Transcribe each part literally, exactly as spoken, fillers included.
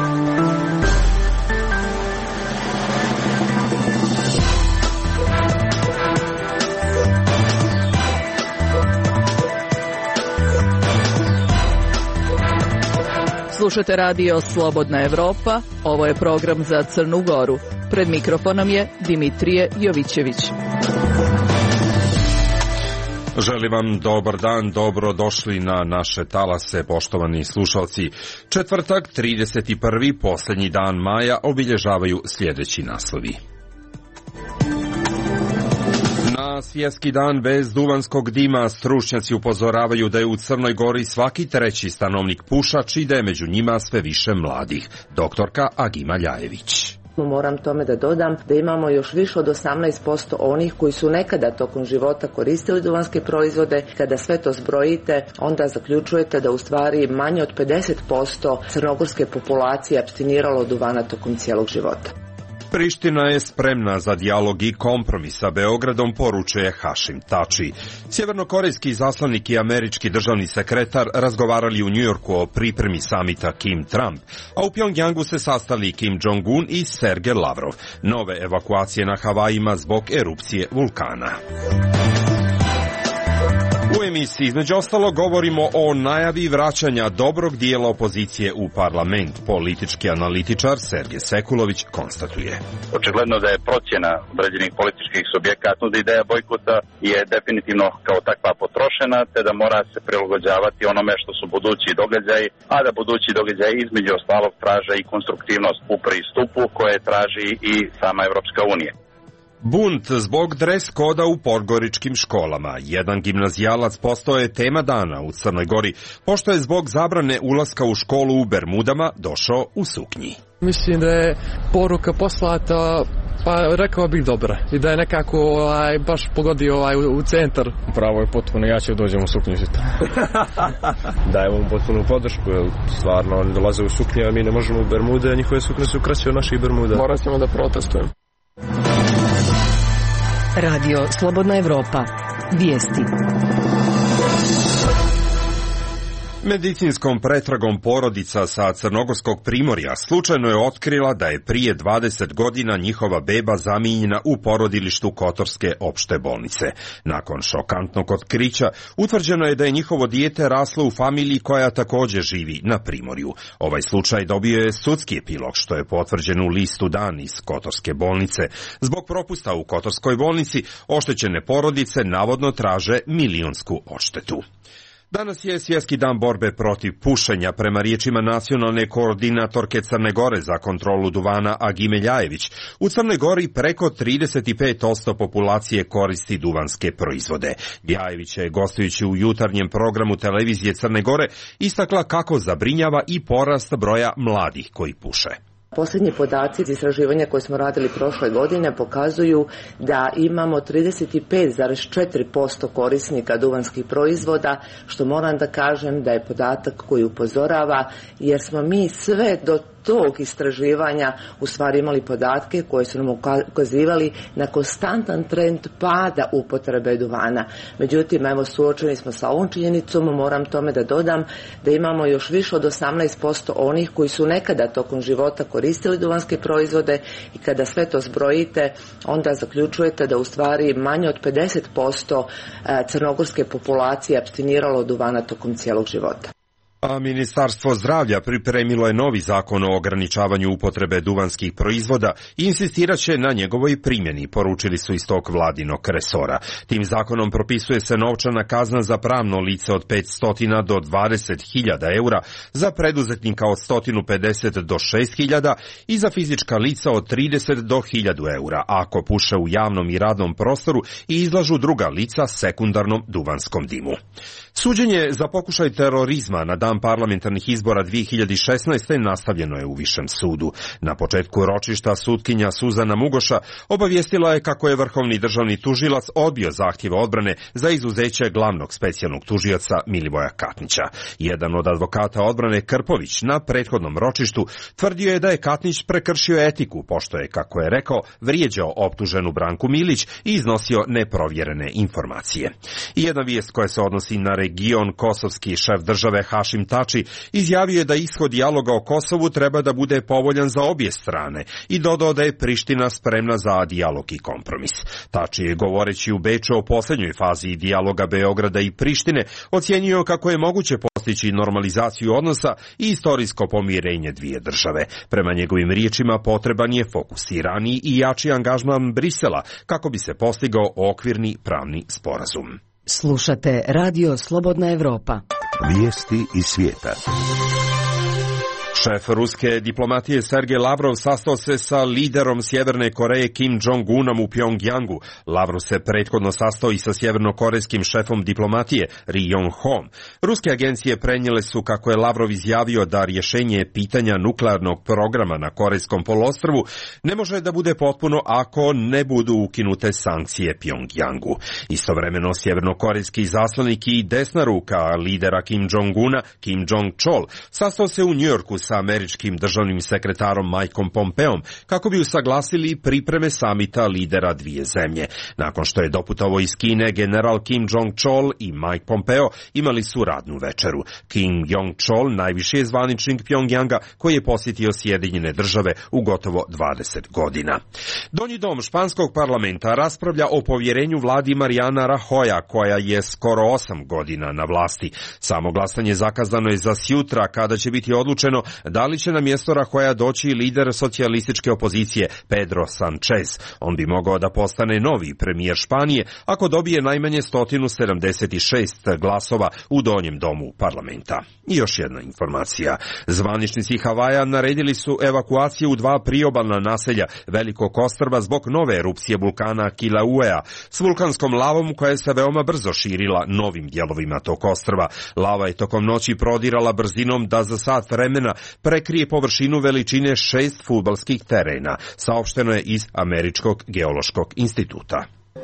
Slušate radio Slobodna Evropa, ovo je program za Crnu Goru. Pred mikrofonom je Dimitrije Jovićević. Želim vam dobar dan, dobro došli na naše talase, poštovani slušalci. Četvrtak, trideset prvi posljednji dan maja, obilježavaju sljedeći naslovi. Na svjetski dan bez duvanskog dima stručnjaci upozoravaju da je u Crnoj Gori svaki treći stanovnik pušač i da je među njima sve više mladih. Doktorka Agima Ljajević. Moram tome da dodam da imamo još više od osamnaest posto onih koji su nekada tokom života koristili duvanske proizvode. Kada sve to zbrojite, onda zaključujete da u stvari manje od pedeset posto crnogorske populacije apstiniralo od duvana tokom cijelog života. Priština je spremna za dijalog i kompromis sa Beogradom, poručuje Hašim Tači. Sjevernokorejski zaslanik i američki državni sekretar razgovarali u Njujorku o pripremi samita Kim-Trump, a u Pjongjangu se sastali Kim Jong-un i Sergej Lavrov. Nove evakuacije na Havajima zbog erupcije vulkana. U emisiji između ostalo govorimo o najavi vraćanja dobrog dijela opozicije u parlament. Politički analitičar Sergej Sekulović konstatuje. Očigledno da je procjena određenih političkih subjekata da ideja bojkota je definitivno kao takva potrošena, te da mora se prilagođavati onome što su budući događaji, a da budući događaji između ostalog traže i konstruktivnost u pristupu koje traži i sama Evropska unija. Bunt zbog dres koda u podgoričkim školama. Jedan gimnazijalac postao je tema dana u Crnoj Gori, pošto je zbog zabrane ulaska u školu u Bermudama došao u suknji. Mislim da je poruka poslata, pa rekao bih dobra, i da je nekako ovaj, baš pogodio ovaj, u, u centar. Pravo je potpuno, ja ću dođem u suknju sutra. Dajemo mu potpunu podršku, jer stvarno oni dolaze u suknje, a mi ne možemo u Bermude, a njihove suknje su kraće od naših Bermuda. Morat ćemo da protestujemo. Radio Slobodna Evropa. Vijesti. Medicinskom pretragom porodica sa crnogorskog primorja slučajno je otkrila da je prije dvadeset godina njihova beba zamijenjena u porodilištu Kotorske opšte bolnice. Nakon šokantnog otkrića utvrđeno je da je njihovo dijete raslo u familiji koja također živi na primorju. Ovaj slučaj dobio je sudski epilog, što je potvrđeno u listu Dan iz Kotorske bolnice. Zbog propusta u Kotorskoj bolnici oštećene porodice navodno traže milionsku odštetu. Danas je svjetski dan borbe protiv pušenja. Prema riječima nacionalne koordinatorke Crne Gore za kontrolu duvana Agime Ljajević, u Crnoj Gori preko trideset pet posto populacije koristi duvanske proizvode. Ljajević je, gostujući u jutarnjem programu televizije Crne Gore, istakla kako zabrinjava i porast broja mladih koji puše. Posljednji podaci iz istraživanja koje smo radili prošle godine pokazuju da imamo trideset pet zarez četiri posto korisnika duvanskih proizvoda, što moram da kažem da je podatak koji upozorava, jer smo mi sve do tog istraživanja u stvari imali podatke koje su nam ukazivali na konstantan trend pada upotrebe duvana. Međutim, evo, suočeni smo sa ovom činjenicom, moram tome da dodam da imamo još više od osamnaest posto onih koji su nekada tokom života koristili duvanske proizvode i kada sve to zbrojite, onda zaključujete da u stvari manje od pedeset posto crnogorske populacije apstiniralo od duvana tokom cijelog života. A Ministarstvo zdravlja pripremilo je novi zakon o ograničavanju upotrebe duvanskih proizvoda i insistirat će na njegovoj primjeni, poručili su iz tog vladinog resora. Tim zakonom propisuje se novčana kazna za pravno lice od petsto do dvadeset hiljada eura, za preduzetnika od sto pedeset do šest hiljada i za fizička lica od trideset do hiljadu eura, ako puše u javnom i radnom prostoru i izlažu druga lica sekundarnom duvanskom dimu. Suđenje za pokušaj terorizma na dan parlamentarnih izbora dvije hiljade šesnaeste. nastavljeno je u Višem sudu. Na početku ročišta sutkinja Suzana Mugoša obavijestila je kako je vrhovni državni tužilac odbio zahtjeve odbrane za izuzeće glavnog specijalnog tužioca Milivoja Katnića. Jedan od advokata odbrane, Krpović, na prethodnom ročištu tvrdio je da je Katnić prekršio etiku, pošto je, kako je rekao, vrijeđao optuženu Branku Milić i iznosio neprovjerene informacije. I jedna vijest koja se odnosi na region, kosovski šef države Hašim Hašim Tači izjavio je da ishod dijaloga o Kosovu treba da bude povoljan za obje strane i dodao da je Priština spremna za dijalog i kompromis. Tači je, govoreći u Beču o posljednjoj fazi dijaloga Beograda i Prištine, ocjenio kako je moguće postići normalizaciju odnosa i istorijsko pomirenje dvije države. Prema njegovim riječima potreban je fokusiraniji i jači angažman Brisela kako bi se postigao okvirni pravni sporazum. Slušate Radio Slobodna Evropa. Vijesti iz svijeta. Šef ruske diplomatije Sergej Lavrov sastao se sa liderom Sjeverne Koreje Kim Jong-unom u Pjongjangu. Lavrov se prethodno sastao i sa sjevernokorejskim šefom diplomatije Ri Yong-hom. Ruske agencije prenijele su kako je Lavrov izjavio da rješenje pitanja nuklearnog programa na Korejskom poluostrvu ne može da bude potpuno ako ne budu ukinute sankcije Pjongjangu. Istovremeno sjevernokorejski zaslanik i desna ruka lidera Kim Jong-una, Kim Jong-chol, sastao se u Njujorku sa američkim državnim sekretarom Mikeom Pompeom kako bi usaglasili pripreme samita lidera dvije zemlje. Nakon što je doputovao iz Kine, general Kim Jong-chol i Mike Pompeo imali su radnu večeru. Kim Jong-chol najviši je zvaničnik Pjongjanga koji je posjetio Sjedinjene države u gotovo dvadeset godina. Donji dom španskog parlamenta raspravlja o povjerenju vladi Mariana Rajoya koja je skoro osam godina na vlasti. Samo glasanje zakazano je za sjutra kada će biti odlučeno da li će na mjesto Rajoya doći lider socijalističke opozicije Pedro Sanchez. On bi mogao da postane novi premijer Španije ako dobije najmanje sto sedamdeset šest glasova u donjem domu parlamenta. I još jedna informacija. Zvaničnici Havaja naredili su evakuaciju u dva priobalna naselja Velikog ostrva zbog nove erupcije vulkana Kilauea s vulkanskom lavom koja se veoma brzo širila novim dijelovima tog ostrva. Lava je tokom noći prodirala brzinom da za sat vremena prekrije površinu veličine šest fudbalskih terena, saopšteno je iz Američkog geološkog instituta.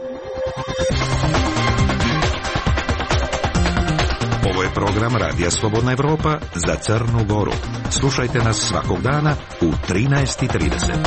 Ovo je program Radija Slobodna Evropa za Crnu Goru. Slušajte nas svakog dana u trinaest i trideset.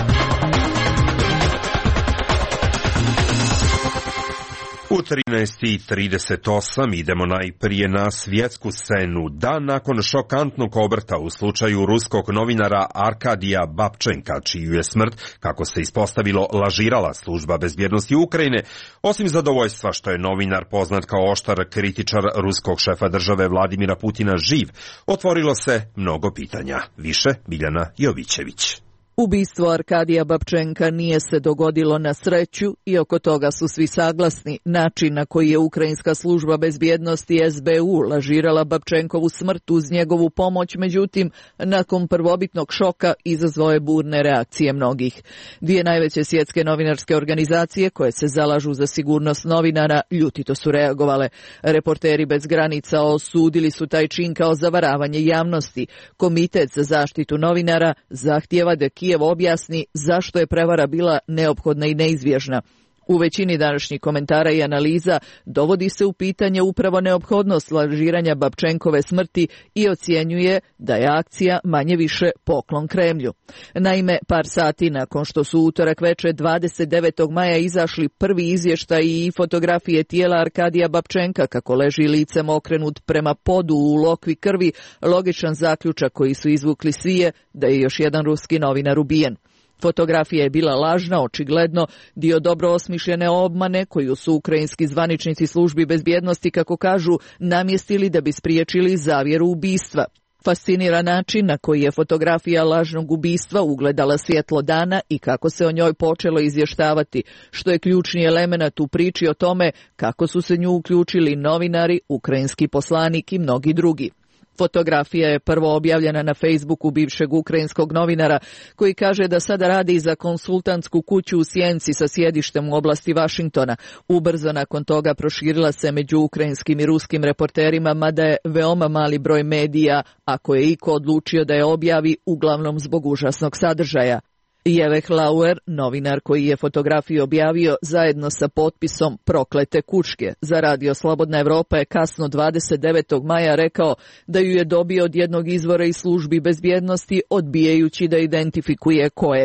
U trinaest i trideset osam idemo najprije na svjetsku scenu. Dan nakon šokantnog obrta u slučaju ruskog novinara Arkadija Babčenka, čiju je smrt, kako se ispostavilo, lažirala služba bezbjednosti Ukrajine, osim zadovoljstva što je novinar poznat kao oštar kritičar ruskog šefa države Vladimira Putina živ, otvorilo se mnogo pitanja. Više Biljana Jovićević. Ubistvo Arkadija Babčenka nije se dogodilo na sreću i oko toga su svi saglasni. Način na koji je ukrajinska služba bezbjednosti S B U lažirala Babčenkovu smrt uz njegovu pomoć, međutim, nakon prvobitnog šoka izazvao je burne reakcije mnogih. Dvije najveće svjetske novinarske organizacije koje se zalažu za sigurnost novinara ljutito su reagovale. Reporteri bez granica osudili su taj čin kao zavaravanje javnosti. Komitet za zaštitu novinara zahtijeva da Kijev objasni zašto je prevara bila neophodna i neizbježna. U većini današnjih komentara i analiza dovodi se u pitanje upravo neophodnost lažiranja Babčenkove smrti i ocjenjuje da je akcija manje više poklon Kremlju. Naime, par sati nakon što su utorak večer dvadeset devetog maja izašli prvi izvještaj i fotografije tijela Arkadija Babčenka kako leži licem okrenut prema podu u lokvi krvi, logičan zaključak koji su izvukli svi je da je još jedan ruski novinar ubijen. Fotografija je bila lažna, očigledno dio dobro osmišljene obmane koju su ukrajinski zvaničnici službi bezbjednosti, kako kažu, namjestili da bi spriječili zavjeru ubistva. Fascinira način na koji je fotografija lažnog ubistva ugledala svjetlo dana i kako se o njoj počelo izvještavati, što je ključni element u priči o tome kako su se nju uključili novinari, ukrajinski poslanik i mnogi drugi. Fotografija je prvo objavljena na Facebooku bivšeg ukrajinskog novinara koji kaže da sada radi za konsultantsku kuću u Sjenci sa sjedištem u oblasti Vašingtona. Ubrzo nakon toga proširila se među ukrajinskim i ruskim reporterima, mada je veoma mali broj medija, ako je iko odlučio da je objavi, uglavnom zbog užasnog sadržaja. Jeveh Lauer, novinar koji je fotografiju objavio zajedno sa potpisom Proklete kučke za Radio Slobodna Evropa, je kasno dvadeset devetog maja rekao da ju je dobio od jednog izvora iz službi bezbjednosti, odbijajući da identifikuje kojeg.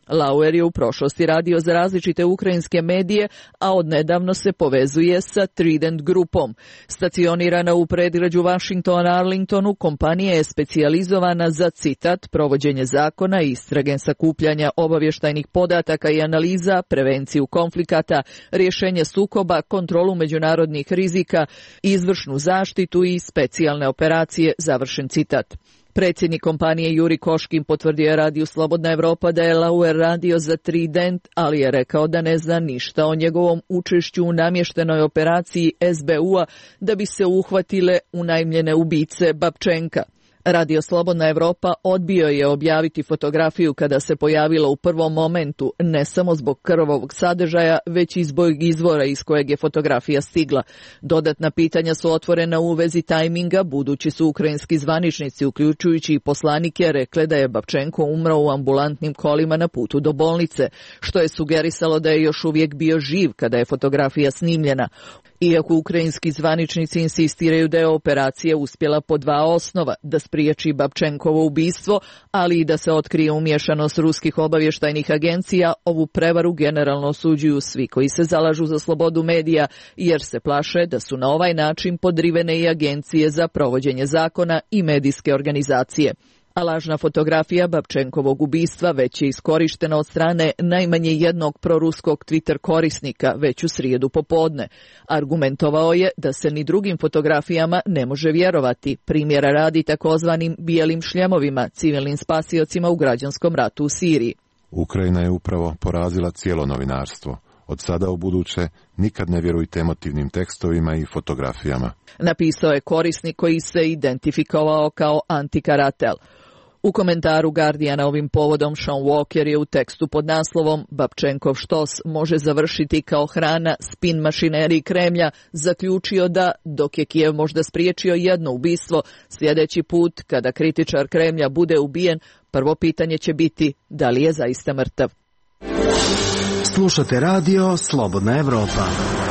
Lauer je u prošlosti radio za različite ukrajinske medije, a odnedavno se povezuje sa Trident grupom. Stacionirana u predgrađu Washingtona Arlingtonu, kompanija je specijalizovana za, citat, provođenje zakona, istrage, sakupljanja obavještajnih podataka i analiza, prevenciju konflikata, rješenje sukoba, kontrolu međunarodnih rizika, izvršnu zaštitu i specijalne operacije, završen citat. Predsjednik kompanije Juri Koškin potvrdio je radiju Slobodna Evropa da je Lauer radio za Trident, ali je rekao da ne zna ništa o njegovom učešću u namještenoj operaciji S B U-a da bi se uhvatile unajmljene ubice Babčenka. Radio Slobodna Evropa odbio je objaviti fotografiju kada se pojavila u prvom momentu, ne samo zbog krvavog sadržaja, već i zbog izvora iz kojeg je fotografija stigla. Dodatna pitanja su otvorena u vezi tajminga, budući su ukrajinski zvaničnici, uključujući i poslanike, rekle da je Babčenko umro u ambulantnim kolima na putu do bolnice, što je sugerisalo da je još uvijek bio živ kada je fotografija snimljena. Iako ukrajinski zvaničnici insistiraju da je operacija uspjela po dva osnova, da spriječi Babčenkovo ubistvo, ali i da se otkrije umiješanost ruskih obavještajnih agencija, ovu prevaru generalno osuđuju svi koji se zalažu za slobodu medija, jer se plaše da su na ovaj način podrivene i agencije za provođenje zakona i medijske organizacije. A lažna fotografija Babčenkovog ubistva već je iskorištena od strane najmanje jednog proruskog Twitter korisnika već u srijedu popodne. Argumentovao je da se ni drugim fotografijama ne može vjerovati, primjera radi takozvanim bijelim šljemovima, civilnim spasiocima u građanskom ratu u Siriji. Ukrajina je upravo porazila cijelo novinarstvo. Od sada u buduće nikad ne vjerujte emotivnim tekstovima i fotografijama. Napisao je korisnik koji se identifikovao kao Antikaratel. U komentaru Guardiana ovim povodom Sean Walker je u tekstu pod naslovom Babčenkov štos može završiti kao hrana spin mašineriji Kremlja zaključio da, dok je Kijev možda spriječio jedno ubistvo, sljedeći put kada kritičar Kremlja bude ubijen, prvo pitanje će biti da li je zaista mrtav. Slušate radio Slobodna Evropa.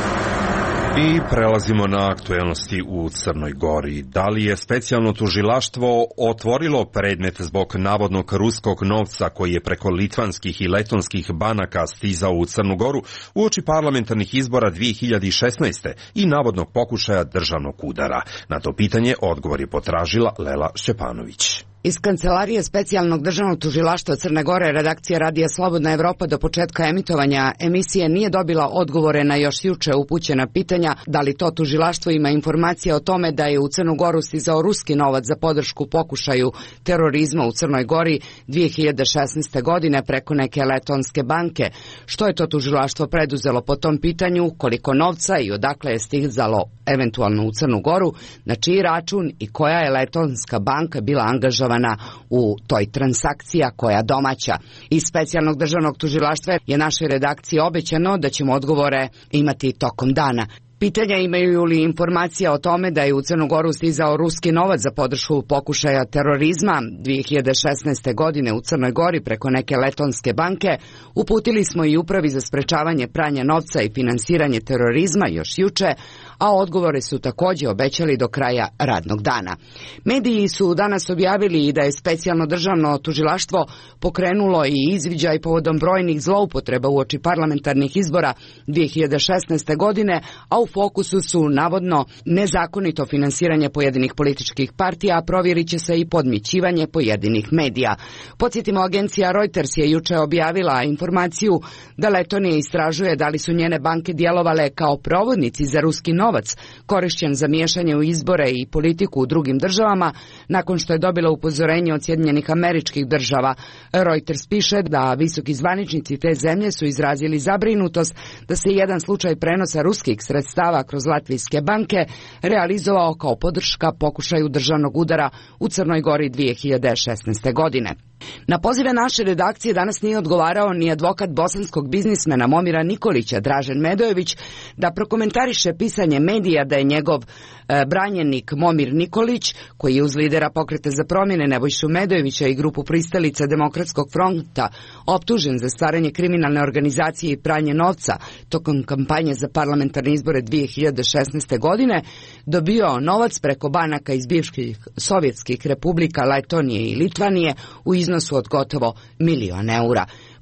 I prelazimo na aktuelnosti u Crnoj Gori. Da li je specijalno tužilaštvo otvorilo predmet zbog navodnog ruskog novca koji je preko litvanskih i letonskih banaka stizao u Crnu Goru uoči parlamentarnih izbora dvije hiljade šesnaeste. i navodnog pokušaja državnog udara? Na to pitanje odgovor je potražila Lela Šćepanović. Iz Kancelarije specijalnog državnog tužilaštva Crne Gore redakcija Radija Slobodna Evropa do početka emitovanja emisije nije dobila odgovore na još juče upućena pitanja da li to tužilaštvo ima informacije o tome da je u Crnu Goru stizao ruski novac za podršku pokušaju terorizma u Crnoj Gori dvije hiljade šesnaeste. godine preko neke letonske banke. Što je to tužilaštvo preduzelo po tom pitanju, koliko novca i odakle je stizalo eventualno u Crnu Goru, na čiji račun i koja je letonska banka bila angažovana u toj transakciji, koja domaća. Iz specijalnog državnog tužilaštva je našoj redakciji obećano da ćemo odgovore imati tokom dana. Pitanja imaju li informacija o tome da je u Crnu Goru stizao ruski novac za podršku pokušaja terorizma dvije hiljade šesnaeste. godine u Crnoj Gori preko neke letonske banke, uputili smo i Upravi za sprečavanje pranja novca i finansiranje terorizma još juče, a odgovore su također obećali do kraja radnog dana. Mediji su danas objavili i da je specijalno državno tužilaštvo pokrenulo i izviđaj povodom brojnih zloupotreba uoči parlamentarnih izbora dvije hiljade šesnaeste. godine, a u fokusu su navodno nezakonito finansiranje pojedinih političkih partija, a provjerit će se i podmićivanje pojedinih medija. Podsjetimo, agencija Reuters je juče objavila informaciju da Letonija istražuje da li su njene banke djelovale kao provodnici za ruski novac, korišćen za miješanje u izbore i politiku u drugim državama, nakon što je dobila upozorenje od Sjedinjenih Američkih Država. Reuters piše da visoki zvaničnici te zemlje su izrazili zabrinutost da se jedan slučaj prenosa ruskih sredstava kroz latvijske banke realizovao kao podrška pokušaju državnog udara u Crnoj Gori dvije hiljade šesnaeste. godine. Na pozive naše redakcije danas nije odgovarao ni advokat bosanskog biznismena Momira Nikolića, Dražen Medojević, da prokomentariše pisanje medija da je njegov e, branjenik Momir Nikolić, koji je uz lidera Pokreta za promjene Nebojšu Medojevića i grupu pristalica Demokratskog fronta optužen za stvaranje kriminalne organizacije i pranje novca tokom kampanje za parlamentarne izbore dvije hiljade šesnaeste. godine, dobio novac preko banaka iz bivših sovjetskih republika Letonije i Litvanije u iznosu od gotovo milion eura.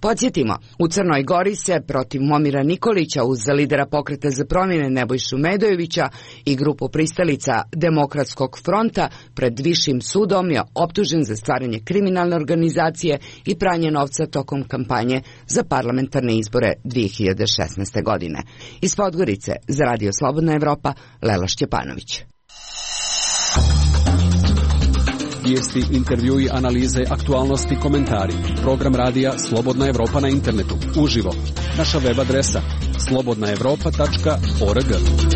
Podsjetimo, u Crnoj Gori se protiv Momira Nikolića uz lidera Pokreta za promjene Nebojšu Medojevića i grupu pristalica Demokratskog fronta pred Višim sudom je optužen za stvaranje kriminalne organizacije i pranje novca tokom kampanje za parlamentarne izbore dvije hiljade šesnaeste. godine. Iz Podgorice za Radio Slobodna Evropa, Lela Šćepanović. Vijesti, intervjui, analize, aktualnosti, komentari. Program radija Slobodna Evropa na internetu. Uživo. Naša web adresa slobodna evropa tačka org.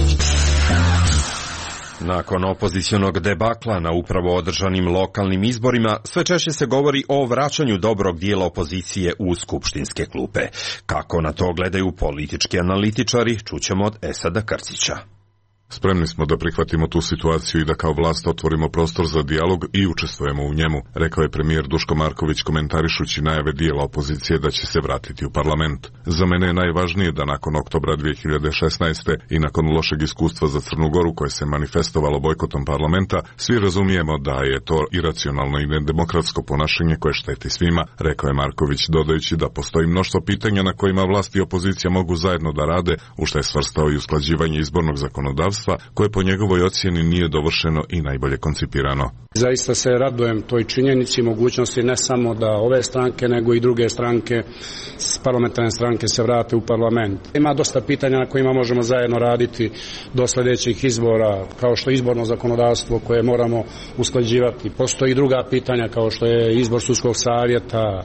Nakon opozicionog debakla na upravo održanim lokalnim izborima, sve češće se govori o vraćanju dobrog dijela opozicije u skupštinske klupe. Kako na to gledaju politički analitičari, čućemo od Esada Krcića. Spremni smo da prihvatimo tu situaciju i da kao vlast otvorimo prostor za dijalog i učestvujemo u njemu, rekao je premijer Duško Marković komentarišući najave dijela opozicije da će se vratiti u parlament. Za mene je najvažnije da nakon oktobra dvije hiljade šesnaeste. i nakon lošeg iskustva za Crnu Goru koje se manifestovalo bojkotom parlamenta, svi razumijemo da je to iracionalno i nedemokratsko ponašanje koje šteti svima, rekao je Marković, dodajući da postoji mnoštvo pitanja na kojima vlast i opozicija mogu zajedno da rade, u što je svrstao i usklađivanje izbornog zakonodavstva koje po njegovoj ocjeni nije dovršeno i najbolje koncipirano. Zaista se radujem toj činjenici, mogućnosti ne samo da ove stranke, nego i druge stranke, parlamentarne stranke se vrate u parlament. Ima dosta pitanja na kojima možemo zajedno raditi do sljedećih izbora, kao što je izborno zakonodavstvo koje moramo usklađivati. Postoji i druga pitanja kao što je izbor sudskog savjeta,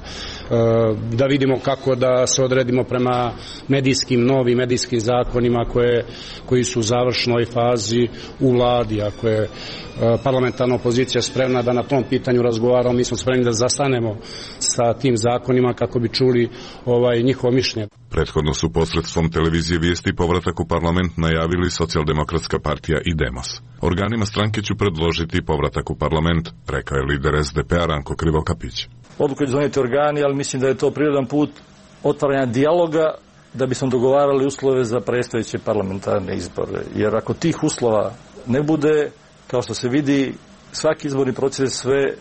da vidimo kako da se odredimo prema medijskim, novim medijskim zakonima koje, koji su u završnoj fazi u vladi. Ako je parlamentarna opozicija spremna da na tom pitanju razgovaramo, mi smo spremni da zastanemo sa tim zakonima kako bi čuli ovaj njihovo mišljenje. Prethodno su posredstvom televizije Vijesti povratak u parlament najavili Socijaldemokratska partija i Demos. Organima stranke ću predložiti povratak u parlament, rekao je lider es de pe-a Ranko Krivokapić. Odluku će donijeti organi, ali mislim da je to prirodan put otvaranja dijaloga da bismo dogovarali uslove za predstojeće parlamentarne izbore. Jer ako tih uslova ne bude, kao što se vidi, svaki izborni proces sve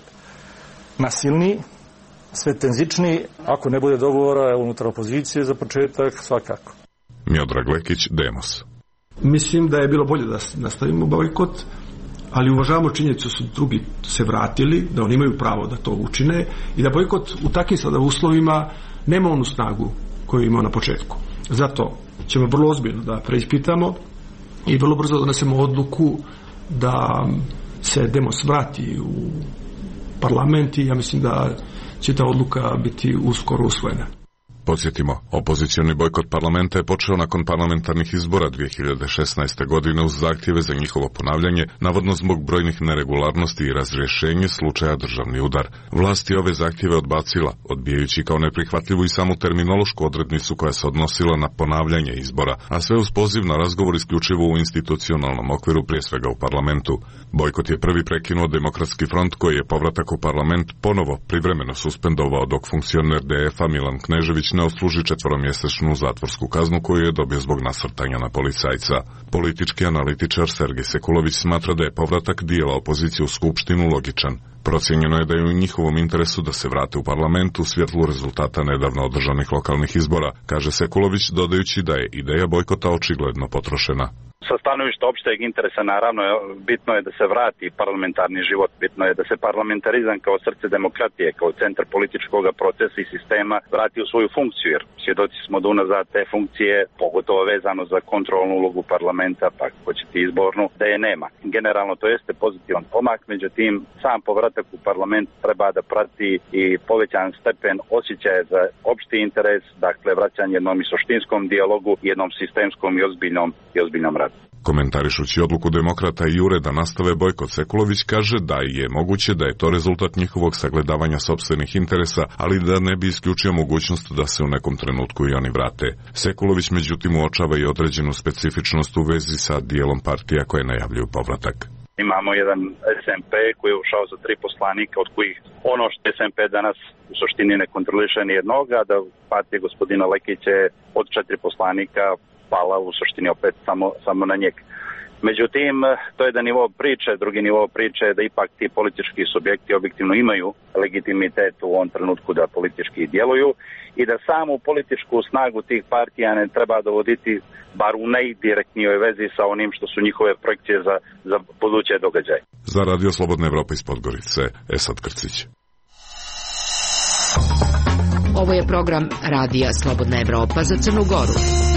nasilniji, sve tenzičniji, ako ne bude dogovora unutar opozicije za početak, svakako. Miodrag Lekić, Demos. Mislim da je bilo bolje da nastavimo bojkot, ali uvažavamo činjenicu su drugi se vratili, da oni imaju pravo da to učine i da bojkot u takvim sada uslovima nema onu snagu koju imao na početku. Zato ćemo vrlo ozbiljno da preispitamo i vrlo brzo donesemo odluku da se Demos vrati u parlament i ja mislim da će ta odluka biti uskoro usvojena. Podsjetimo, opozicioni bojkot parlamenta je počeo nakon parlamentarnih izbora dvije hiljade šesnaeste. godine uz zahtjeve za njihovo ponavljanje, navodno zbog brojnih neregularnosti i razrješenje slučaja državni udar. Vlast je ove zahtjeve odbacila, odbijajući kao neprihvatljivu i samu terminološku odrednicu koja se odnosila na ponavljanje izbora, a sve uz poziv na razgovor isključivo u institucionalnom okviru, prije svega u parlamentu. Bojkot je prvi prekinuo Demokratski front koji je povratak u parlament ponovo privremeno suspendovao dok funkcioner de ef-a Milan Knežević ne odsluži četveromjesečnu zatvorsku kaznu koju je dobio zbog nasrtanja na policajca. Politički analitičar Sergej Sekulović smatra da je povratak dijela opozicije u skupštinu logičan. Procijenjeno je da je u njihovom interesu da se vrate u parlament u svjetlu rezultata nedavno održanih lokalnih izbora, kaže Sekulović, dodajući da je ideja bojkota očigledno potrošena. Sa stanovišta opšteg interesa naravno bitno je da se vrati parlamentarni život, bitno je da se parlamentarizam kao srce demokratije, kao centar političkog procesa i sistema vrati u svoju funkciju, jer svjedoci smo da unazad te funkcije, pogotovo vezano za kontrolnu ulogu parlamenta, pa ako ćete izbornu, da je nema. Generalno to jeste pozitivan pomak, međutim sam povratak u parlament treba da prati i povećan stepen osjećaja za opšti interes, dakle vraćanje jednom i suštinskom dijalogu, jednom sistemskom i ozbiljnom i ozbiljnom radu. Komentarišući odluku demokrata i Jure da nastave bojkot, Sekulović kaže da je moguće da je to rezultat njihovog sagledavanja sopstvenih interesa, ali da ne bi isključio mogućnost da se u nekom trenutku i oni vrate. Sekulović međutim uočava i određenu specifičnost u vezi sa dijelom partija koje najavljuju povratak. Imamo jedan es em pe koji je ušao za tri poslanika, od kojih ono što es em pe danas u suštini ne kontroliše ni jednoga, da partija gospodina Lekića od četiri poslanika pala u suštini opet samo, samo na njeg. Međutim, to je jedan nivo priče, drugi nivo priče je da ipak ti politički subjekti objektivno imaju legitimitet u ovom trenutku da politički djeluju i da samu političku snagu tih partija ne treba dovoditi bar u najdirektnijoj vezi sa onim što su njihove projekcije za, za buduće događaje. Za Radio Slobodna Evropa iz Podgorice, Esad Krcić. Ovo je program Radija Slobodna Evropa za Crnu Goru.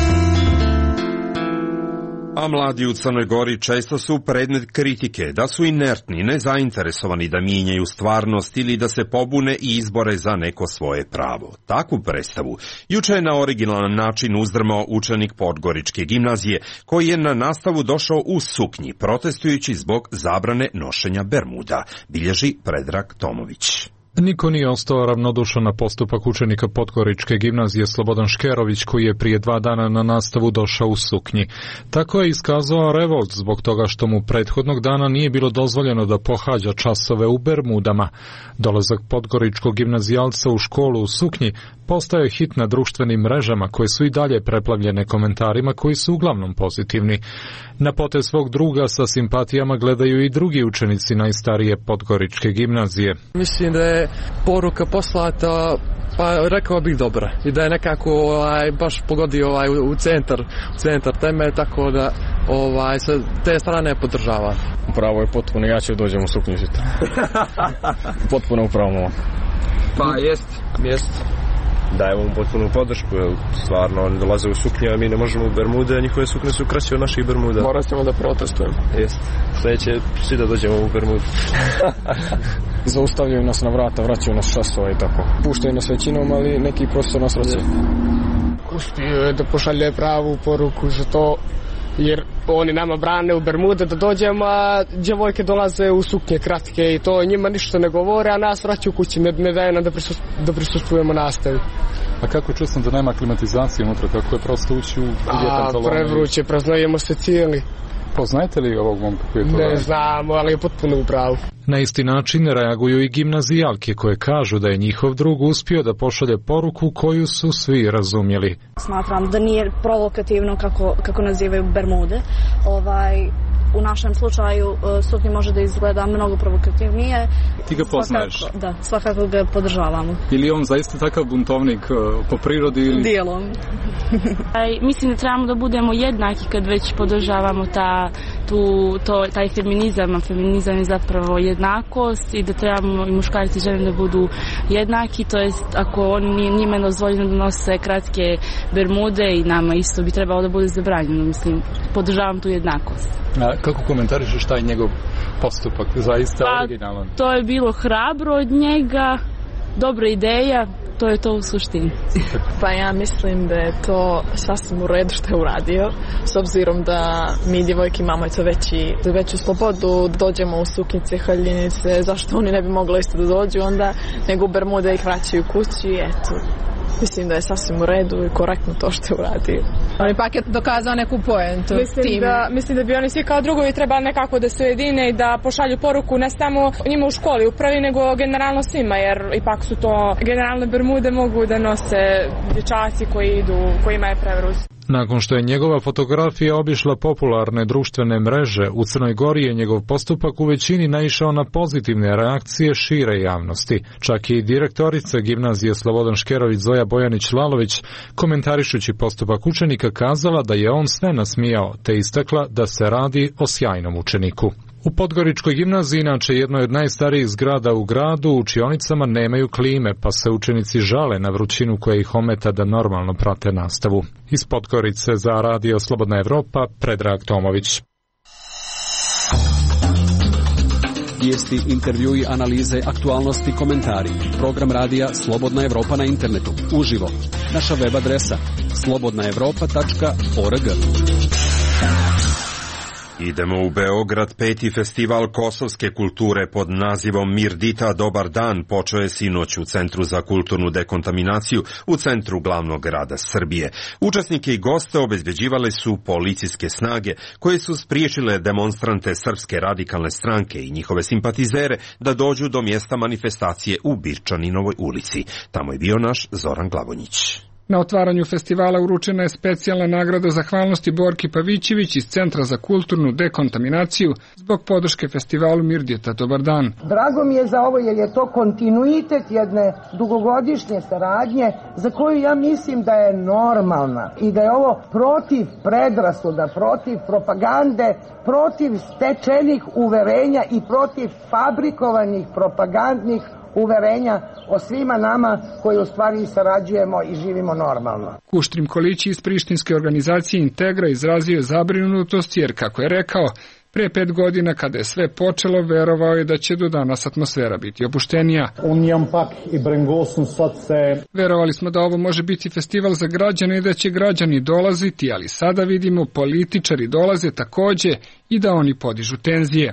A mladi u Crnoj Gori često su predmet kritike da su inertni, nezainteresovani da mijenjaju stvarnost ili da se pobune i izbore za neko svoje pravo. Takvu predstavu juče je na originalan način uzdrmao učenik Podgoričke gimnazije koji je na nastavu došao u suknji protestujući zbog zabrane nošenja bermuda, bilježi Predrag Tomović. Niko nije ostao ravnodušan na postupak učenika Podgoričke gimnazije Slobodan Škerović koji je prije dva dana na nastavu došao u suknji. Tako je iskazao revolt zbog toga što mu prethodnog dana nije bilo dozvoljeno da pohađa časove u bermudama. Dolazak podgoričkog gimnazijalca u školu u suknji postao je hit na društvenim mrežama koje su i dalje preplavljene komentarima koji su uglavnom pozitivni. Na potez svog druga sa simpatijama gledaju i drugi učenici najstarije Podgoričke gimnazije. Mislim da je poruka poslata, pa rekao bih dobra, i da je nekako ovaj, baš pogodio ovaj, u centar, u centar teme, tako da ovaj, sa te strane podržava. Upravo je potpuno, ja ću dođem u suknju sutra. Potpuno upravo. Pa jest, jest. Dajemo mu potpunu podršku, jer stvarno oni dolaze u suknje, a mi ne možemo u bermude, a njihove suknje su kraće od naših bermuda. Morat ćemo da protestujemo. Jest. Sljedeće, svi da dođemo u bermudu. Zaustavljaju nas na vrata, vraćaju nas časova i tako. Puštaju nas većinom, ali neki prostor nas vraćaju. Uspio je da pošalje pravu poruku za to, jer oni nama brane u bermude da dođemo, a djevojke dolaze u suknje kratke i to njima ništa ne govore, a nas vraćaju kući, ne, ne daje nam da, prisust, da prisustvujemo nastavi. A kako je čustvo da nema klimatizacije unutra, kako je prosto ući u uvjet pantalona? A prevruće, praznojemo se cijeli. Poznajete li ovog momka koji je to Ne radi? znamo, ali je potpuno u pravu. Na isti način reaguju i gimnazijalke koje kažu da je njihov drug uspio da pošalje poruku koju su svi razumjeli. Smatram da nije provokativno kako, kako nazivaju bermude. Ovaj, u našem slučaju suknja može da izgleda mnogo provokativnije. Ti ga poznaješ? Svakako, da, svakako ga podržavamo. Ili on zaista takav buntovnik po prirodi? Ili... Dijelom. Mislim da trebamo da budemo jednaki kad već podržavamo ta, tu, to, taj feminizam. Feminizam je zapravo jednakost i da trebamo i muškarci i žene da budu jednaki. To jest ako oni njima je dozvoljeno da nose kratke bermude i nama isto bi trebalo da bude zabranjeno. Mislim, podržavam tu jednakost. A kako komentarišeš taj njegov postupak? Zaista pa, originalan. To je bilo hrabro od njega, dobra ideja, to je to u suštini. Pa ja mislim da je to sasvim u redu što je uradio, s obzirom da mi djevojke imamo eto veći, veću slobodu, dođemo u suknjice, haljinice, zašto oni ne bi mogli isto da dođu onda, nego u bermude ih vraćaju kući, eto. Mislim da je sasvim u redu i korektno to što je uradio. On ipak je dokazao neku poentu. Mislim da, mislim da bi oni svi kao drugovi trebali nekako da se ujedine i da pošalju poruku ne samo njima u školi u prvi, nego generalno svima, jer ipak su to generalne bermude mogu da nose dječaci koji idu, kojima je prevruz. Nakon što je njegova fotografija obišla popularne društvene mreže, u Crnoj Gori je njegov postupak u većini naišao na pozitivne reakcije šire javnosti. Čak i direktorica gimnazije Slobodan Škerović Zoja Bojanić-Lalović, komentarišući postupak učenika, kazala da je on sve nasmijao, te istakla da se radi o sjajnom učeniku. U Podgoričkoj gimnaziji, inače jednoj od najstarijih zgrada u gradu, učionicama nemaju klime, pa se učenici žale na vrućinu koja ih ometa da normalno prate nastavu. Iz Podgorice za Radio Slobodna Evropa, Predrag Tomović. Vijesti, intervjui, analize, aktualnosti, komentari. Program radija Slobodna Evropa na internetu. Uživo. Naša web adresa slobodna evropa tačka org. Idemo u Beograd. Peti festival kosovske kulture pod nazivom Mirdita Dobar dan počeo je sinoć u Centru za kulturnu dekontaminaciju u centru glavnog grada Srbije. Učesnike i goste obezbeđivale su policijske snage koje su spriječile demonstrante Srpske radikalne stranke i njihove simpatizere da dođu do mjesta manifestacije u Birčaninovoj ulici. Tamo je bio naš Zoran Glavonjić. Na otvaranju festivala uručena je specijalna nagrada zahvalnosti Borki Pavićević iz Centra za kulturnu dekontaminaciju zbog podrške festivalu Mirdjeta. Dobar dan. Drago mi je za ovo jer je to kontinuitet jedne dugogodišnje saradnje za koju ja mislim da je normalna i da je ovo protiv predrasuda, protiv propagande, protiv stečenih uverenja i protiv fabrikovanih propagandnih uverenja o svima nama koji u stvari sarađujemo i živimo normalno. Kuštrim Kolići iz prištinske organizacije Integra izrazio je zabrinutost jer, kako je rekao, pre pet godina kada je sve počelo, verovao je da će do danas atmosfera biti opuštenija. Verovali smo da ovo može biti festival za građane i da će građani dolaziti, ali sada vidimo političari dolaze takođe i da oni podižu tenzije.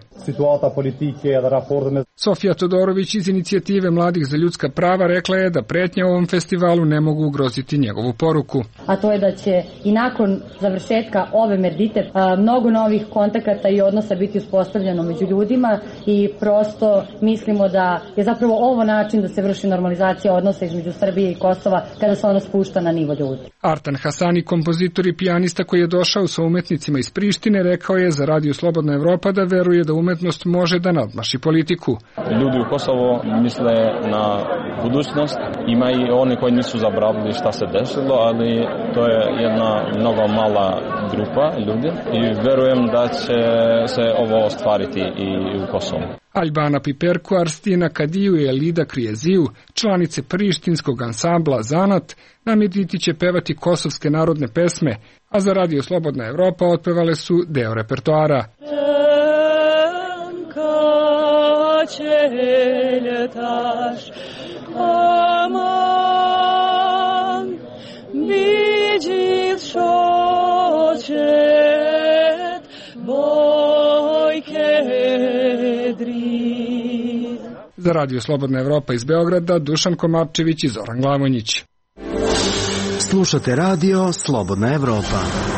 Sofija Todorović iz inicijative Mladih za ljudska prava rekla je da pretnje ovom festivalu ne mogu ugroziti njegovu poruku. A to je da će i nakon završetka ove Merdite mnogo novih kontakata i odnosa biti uspostavljeno među ljudima i prosto mislimo da je zapravo ovo način da se vrši normalizacija odnosa između Srbije i Kosova kada se ono spušta na nivo ljudi. Artan Hasani, kompozitor i pijanista koji je došao sa umetnicima iz Prištine, rekao je za Radio Slobodna Evropa da veruje da umetnost može da nadmaši politiku. Ljudi u Kosovo misle na budućnost, ima i oni koji nisu zaboravili šta se desilo, ali to je jedna mnogo mala grupa ljudi i verujem da će se ovo ostvariti i u Kosovu. Albana Piperku, Arstina Kadiju i Elida Krijeziju, članice prištinskog ansambla Zanat, na Mirditi će pevati kosovske narodne pesme, a za Radio Slobodna Evropa otpevale su deo repertoara. Za Radio Slobodna Evropa iz Beograda, Dušan Komarčević i Zoran Glavonjić. Slušate Radio Slobodna Evropa.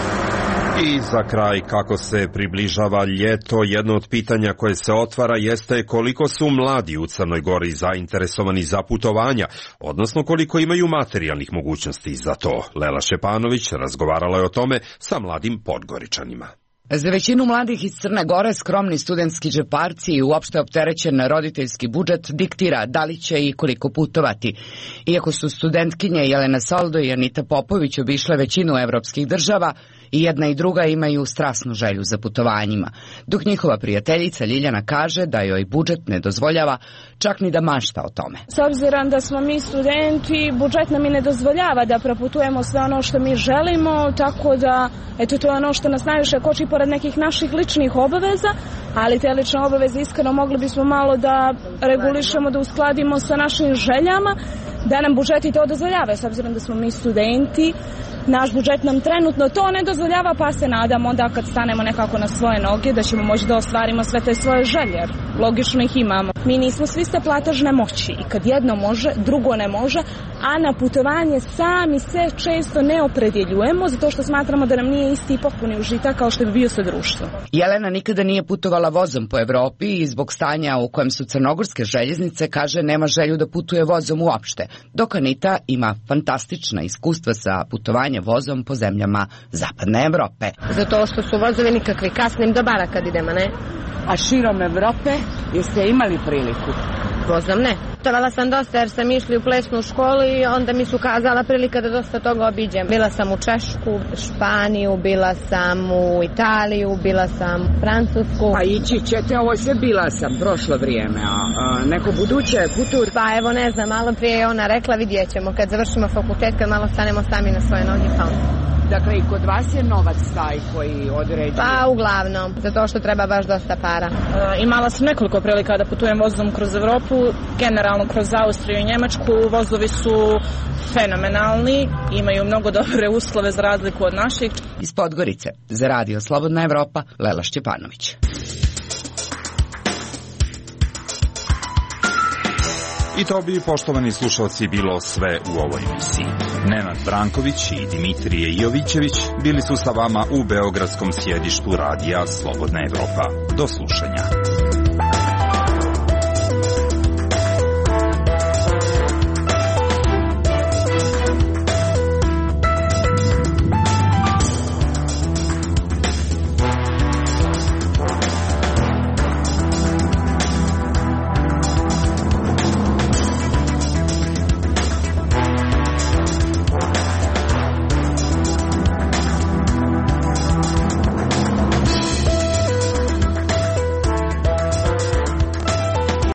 I za kraj, kako se približava ljeto, jedno od pitanja koje se otvara jeste koliko su mladi u Crnoj Gori zainteresovani za putovanja, odnosno koliko imaju materijalnih mogućnosti za to. Lela Šepanović razgovarala je o tome sa mladim Podgoričanima. Za većinu mladih iz Crne Gore skromni studentski džeparci i uopšte opterećen roditeljski budžet diktira da li će i koliko putovati. Iako su studentkinje Jelena Soldo i Anita Popović obišle većinu evropskih država, i jedna i druga imaju strasnu želju za putovanjima, dok njihova prijateljica Ljiljana kaže da joj budžet ne dozvoljava čak ni da mašta o tome. S obzirom da smo mi studenti, budžet nam i ne dozvoljava da proputujemo sve ono što mi želimo, tako da eto, to je ono što nas najviše koči pored nekih naših ličnih obaveza, ali te lične obaveze iskreno mogli bismo malo da regulišemo, da uskladimo sa našim željama, da nam budžeti to dozvoljava, s obzirom da smo mi studenti. Naš budžet nam trenutno to ne dozvoljava, pa se nadamo onda kad stanemo nekako na svoje noge da ćemo moći da ostvarimo sve te svoje želje, jer logično ih imamo. Mi nismo svi ste platežne moći i kad jedno može, drugo ne može, a na putovanje sami se često ne opredjeljujemo zato što smatramo da nam nije isti i potpuni užitak kao što bi bio sa društvom. Jelena nikada nije putovala vozom po Evropi i zbog stanja u kojem su crnogorske željeznice, kaže, nema želju da putuje vozom uopšte, dok Anita ima fantastična iskustva sa putovanjem vozom po zemljama Zapadne Evrope. Zato što su vozovi nikakvi, kasnim do bara kad idemo, ne? A širom Evrope jeste imali priliku? Vozom ne. Putovala sam dosta jer sam išli u plesnu školu i onda mi su kazala prilika da dosta toga obiđem. Bila sam u Češku, Španiju, bila sam u Italiju, bila sam u Francusku. A ići ćete, ovo sve bila sam prošlo vrijeme, a, a neko buduće putur? Pa evo ne znam, malo prije je ona rekla, vidjet ćemo kad završimo fakultet, kad malo stanemo sami na svoje noge, pa onda. Dakle, i kod vas je novac taj koji određuje? Pa, uglavnom, zato što treba baš dosta para. E, imala sam nekoliko prilika da putujem vozom kroz Evropu, generalno kroz Austriju i Njemačku. Vozovi su fenomenalni, imaju mnogo dobre uslove za razliku od naših. Iz Podgorice, za Radio Slobodna Evropa, Lela Šćepanović. I to bi, poštovani slušalci, bilo sve u ovoj emisiji. Nenad Branković i Dimitrije Jovićević bili su sa vama u beogradskom sjedištu Radija Slobodna Evropa. Do slušanja.